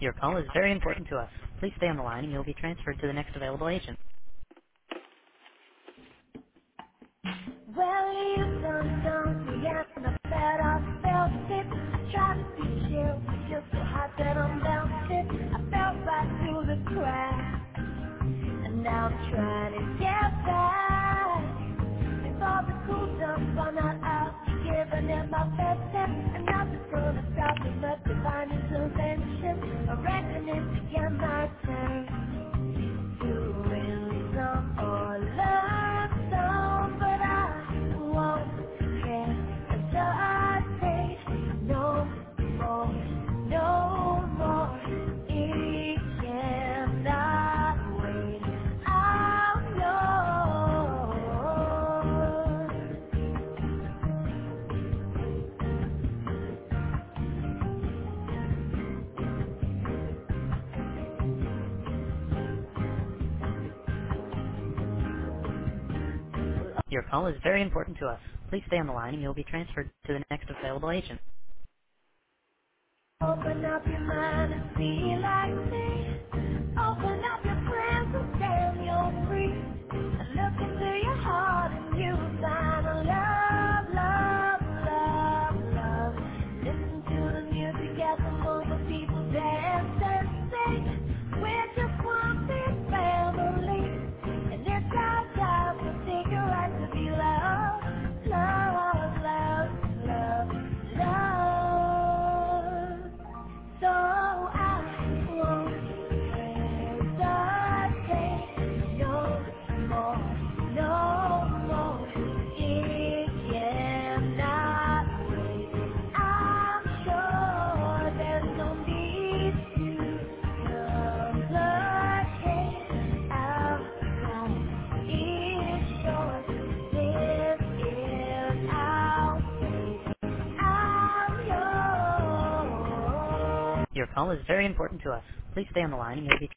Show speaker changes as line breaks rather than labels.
Your call is very important to us. Please stay on the line and you'll be transferred to the next available agent. Well, you done me and I bet I felt it. Tried to be chill, just so hot that I'm melted. I fell right through the cracks, and now I'm trying to get back. Before the cool dump on that out, giving it my best step, and nothing's gonna stop me but divine intervention. I reckon it's again my turn. You win some or learn some, but I won't hesitate no more, no more. It cannot wait. I'm yours. Your call is very important to us. Please stay on the line and you'll be transferred to the next available agent. Open up your mind and be like me. Open up your plans and stand you're free. And look into your heart and you find a love, love, love, love. Listen to the music as the moving people dance and sing. We're just one big family. And it's our job to take a right to be loved. Love, love, love, love. So I won't hesitate no more, no more. It cannot wait. I'm sure there's no need to complicate our life. It's short. This is our fate. I'm yours. Your call is very important to us. Please stay on the line and you'll be